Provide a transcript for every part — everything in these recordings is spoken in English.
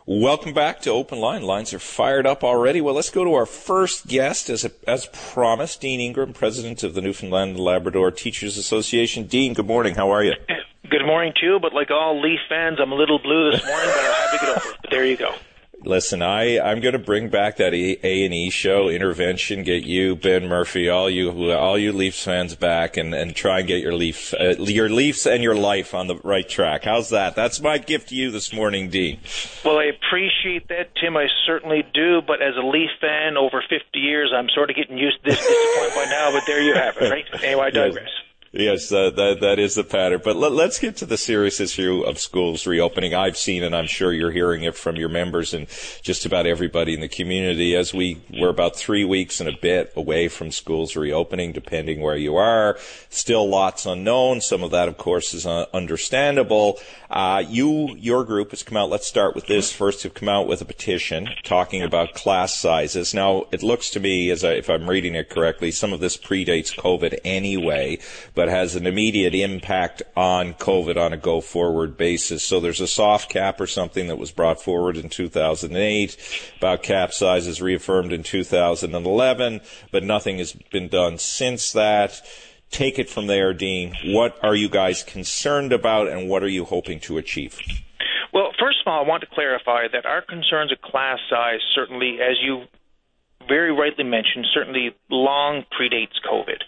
Welcome back to Open Line. Lines are fired up already. Well, let's go to our first guest, as promised, Dean Ingram, President of the Newfoundland and Labrador Teachers Association. Dean, good morning. How are you? Good morning to you, but like all Leaf fans, I'm a little blue this morning, but I'll have to get over it. But there you go. Listen, I'm going to bring back that A&E show, Intervention, get you, Ben Murphy, all you Leafs fans back and try and get your Leafs and your life on the right track. How's that? That's my gift to you this morning, Dean. Well, I appreciate that, Tim. I certainly do, but as a Leaf fan over 50 years, I'm sort of getting used to this disappointment by now, but there you have it, right? Anyway, I digress. Yes, that is the pattern. But let's get to the serious issue of schools reopening. I've seen, and I'm sure you're hearing it from your members and just about everybody in the community, as we're about 3 weeks and a bit away from schools reopening, depending where you are. Still lots unknown. Some of that, of course, is understandable. Your group has come out, let's start with this first, have come out with a petition talking about class sizes. Now, it looks to me, if I'm reading it correctly, some of this predates COVID anyway, but has an immediate impact on COVID on a go-forward basis. So there's a soft cap or something that was brought forward in 2008, about cap sizes reaffirmed in 2011, but nothing has been done since that. Take it from there, Dean. What are you guys concerned about, and what are you hoping to achieve? Well, first of all, I want to clarify that our concerns of class size certainly, as you very rightly mentioned, certainly long predates COVID.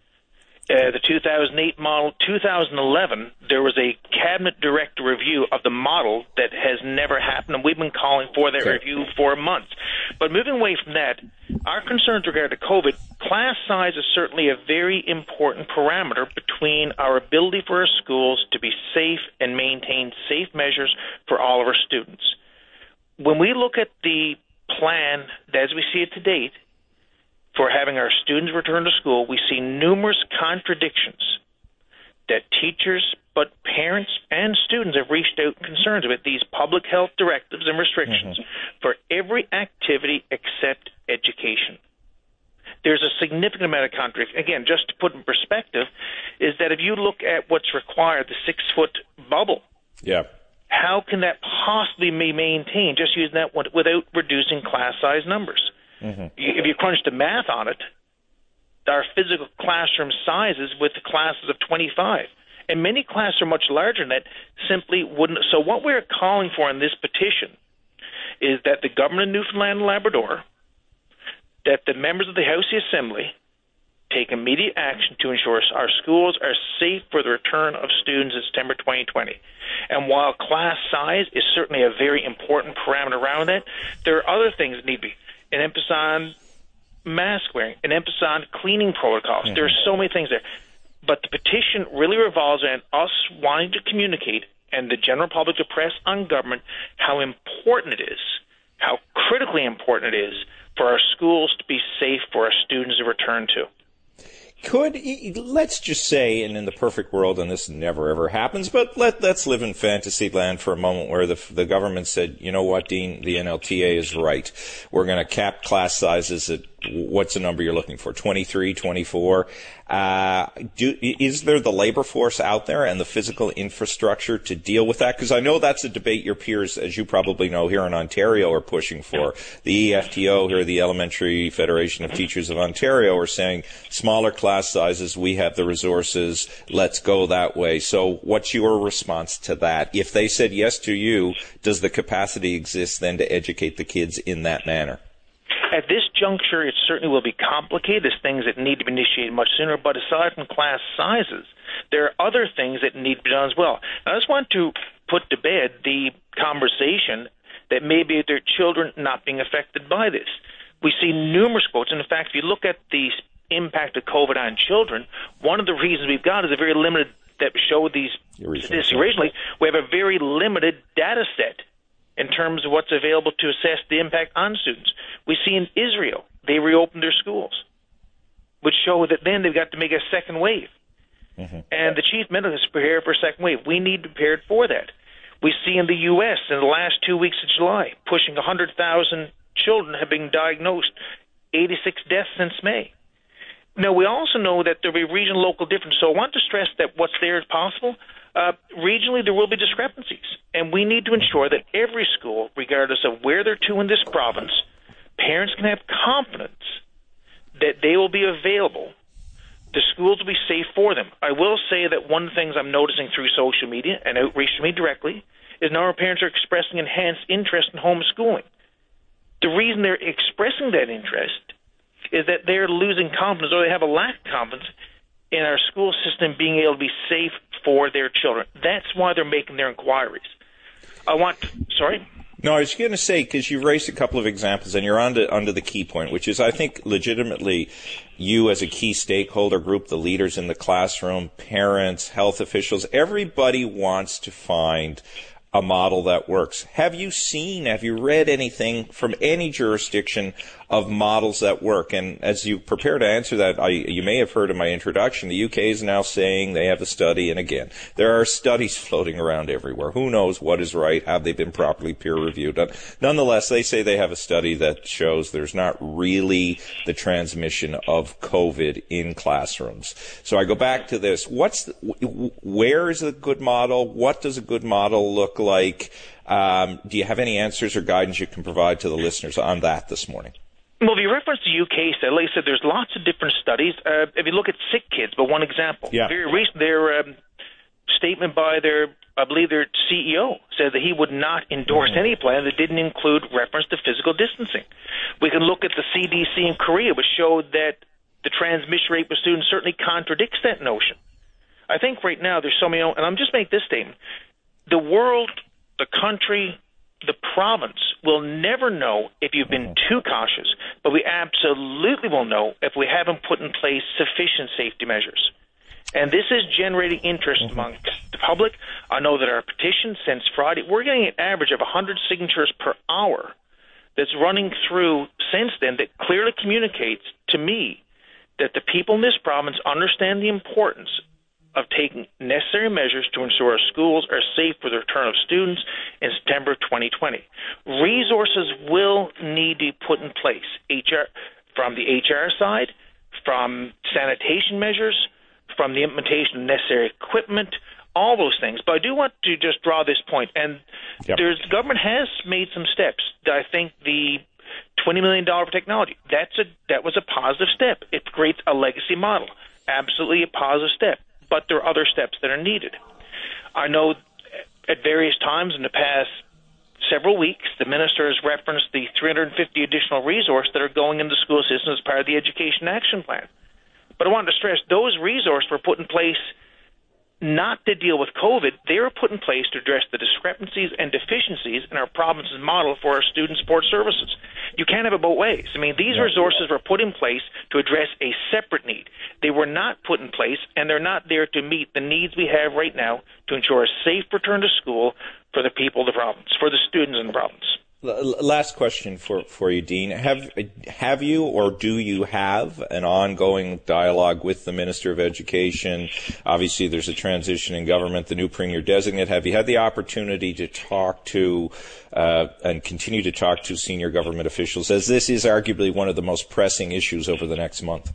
The 2008 model, 2011, there was a cabinet direct review of the model that has never happened, and we've been calling for that review for months. But moving away from that, our concerns regarding COVID, class size is certainly a very important parameter between our ability for our schools to be safe and maintain safe measures for all of our students. When we look at the plan as we see it to date, for having our students return to school, we see numerous contradictions that teachers, but parents and students have reached out concerns about these public health directives and restrictions for every activity except education. There's a significant amount of contradiction. Again, just to put in perspective, is that if you look at what's required, the 6-foot bubble, how can that possibly be maintained just using that one without reducing class size numbers? If you crunch the math on it, our physical classroom sizes with the classes of 25, and many classes are much larger than that, simply wouldn't. So what we're calling for in this petition is that the government of Newfoundland and Labrador, that the members of the House of the Assembly take immediate action to ensure our schools are safe for the return of students in September 2020. And while class size is certainly a very important parameter around that, there are other things that need to be an emphasis on mask wearing, an emphasis on cleaning protocols. There are so many things there. But the petition really revolves around us wanting to communicate and the general public to press on government how important it is, how critically important it is for our schools to be safe for our students to return to. Let's just say, and in the perfect world, and this never ever happens, but let's live in fantasy land for a moment where the government said, you know what, Dean, the NLTA is right. We're going to cap class sizes at, what's the number you're looking for, 23, 24? Is there the labor force out there and the physical infrastructure to deal with that? Because I know that's a debate your peers, as you probably know, here in Ontario are pushing for. The EFTO, here, the Elementary Federation of Teachers of Ontario, are saying smaller class sizes, we have the resources, let's go that way. So what's your response to that? If they said yes to you, does the capacity exist then to educate the kids in that manner? At this juncture, it certainly will be complicated. There's things that need to be initiated much sooner, but aside from class sizes, there are other things that need to be done as well. I just want to put to bed the conversation that maybe there are children not being affected by this. We see numerous quotes, and in fact, if you look at the impact of COVID on children, one of the reasons we've got is a very limited, that show these statistics originally, we have a very limited data set in terms of what's available to assess the impact on students. We see in Israel, they reopened their schools, which show that then they've got to make a second wave. And the chief medical is prepared for a second wave. We need to be prepared for that. We see in the U.S. in the last 2 weeks of July, pushing 100,000 children have been diagnosed, 86 deaths since May. Now, we also know that there will be regional local differences. So I want to stress that what's there is possible, Regionally, there will be discrepancies, and we need to ensure that every school, regardless of where they're to in this province, parents can have confidence that they will be available. The schools will be safe for them. I will say that one of the things I'm noticing through social media and outreach to me directly is now our parents are expressing enhanced interest in homeschooling. The reason they're expressing that interest is that they're losing confidence, or they have a lack of confidence in our school system being able to be safe for their children. That's why they're making their inquiries. No, I was going to say, because you raised a couple of examples, and you're onto the key point, which is, I think, legitimately, you as a key stakeholder group, the leaders in the classroom, parents, health officials, everybody wants to find a model that works. Have you read anything from any jurisdiction of models that work? And as you prepare to answer that, you may have heard in my introduction, the UK is now saying they have a study, and again, there are studies floating around everywhere. Who knows what is right? Have they been properly peer-reviewed? Nonetheless, they say they have a study that shows there's not really the transmission of COVID in classrooms. So I go back to this. Where is a good model? What does a good model look like? Do you have any answers or guidance you can provide to the listeners on that this morning? Well, if you reference the UK study, like I said, there's lots of different studies. If you look at sick kids, but one example, very recent, their statement by their CEO said that he would not endorse any plan that didn't include reference to physical distancing. We can look at the CDC in Korea, which showed that the transmission rate with students certainly contradicts that notion. I think right now there's so many, and I'm just making this statement, the world, the country, the province will never know if you've been too cautious, but we absolutely will know if we haven't put in place sufficient safety measures. And this is generating interest among the public. I know that our petition since Friday, we're getting an average of 100 signatures per hour that's running through since then that clearly communicates to me that the people in this province understand the importance of taking necessary measures to ensure our schools are safe for the return of students in September 2020. Resources will need to be put in place, from the HR side, from sanitation measures, from the implementation of necessary equipment, all those things. But I do want to just draw this point, and the government has made some steps. I think the $20 million for technology, that was a positive step. It creates a legacy model, absolutely a positive step. But there are other steps that are needed. I know at various times in the past several weeks, the minister has referenced the 350 additional resources that are going into the school system as part of the Education Action Plan. But I want to stress those resources were put in place not to deal with COVID. They were put in place to address the discrepancies and deficiencies in our province's model for our student support services. You can't have it both ways. I mean, these resources were put in place to address a separate need. They were not put in place, and they're not there to meet the needs we have right now to ensure a safe return to school for the people of the province, for the students in the province. Last question for you, Dean. Have you or do you have an ongoing dialogue with the Minister of Education? Obviously, there's a transition in government, the new Premier designate. Have you had the opportunity to talk to and continue to talk to senior government officials, as this is arguably one of the most pressing issues over the next month?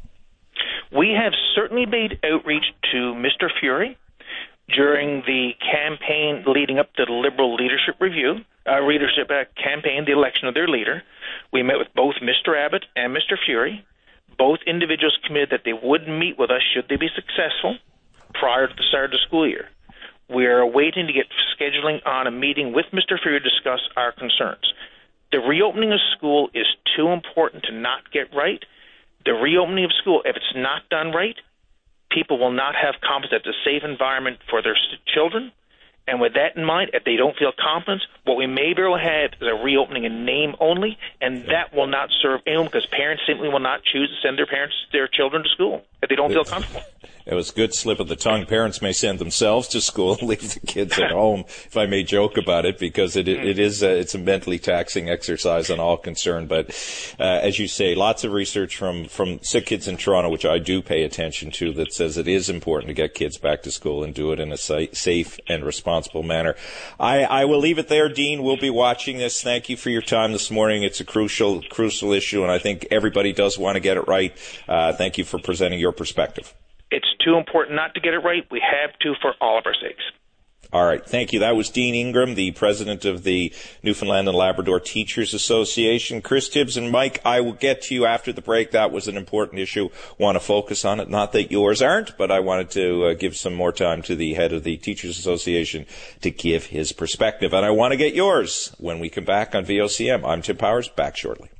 We have certainly made outreach to Mr. Furey during the campaign leading up to the Liberal leadership campaign, the election of their leader. We met with both Mr. Abbott and Mr. Furey. Both individuals committed that they would meet with us should they be successful prior to the start of the school year. We are waiting to get scheduling on a meeting with Mr. Furey to discuss our concerns. The reopening of school is too important to not get right. The reopening of school, if it's not done right, people will not have confidence that it's a safe environment for their children. And with that in mind, if they don't feel confidence, what we may be able to have is a reopening in name only, and that will not serve anyone because parents simply will not choose to send their children to school if they don't feel comfortable. It was a good slip of the tongue. Parents may send themselves to school, leave the kids at home, if I may joke about it, because it's a mentally taxing exercise on all concerned. But as you say, lots of research from Sick Kids in Toronto, which I do pay attention to, that says it is important to get kids back to school and do it in a safe and responsible manner. I will leave it there, Dean. We'll be watching this. Thank you for your time this morning. It's a crucial issue, and I think everybody does want to get it right. Thank you for presenting your perspective. It's too important not to get it right. We have to for all of our sakes. All right. Thank you. That was Dean Ingram, the president of the Newfoundland and Labrador Teachers Association. Chris Tibbs and Mike, I will get to you after the break. That was an important issue. Want to focus on it. Not that yours aren't, but I wanted to give some more time to the head of the Teachers Association to give his perspective. And I want to get yours when we come back on VOCM. I'm Tim Powers. Back shortly.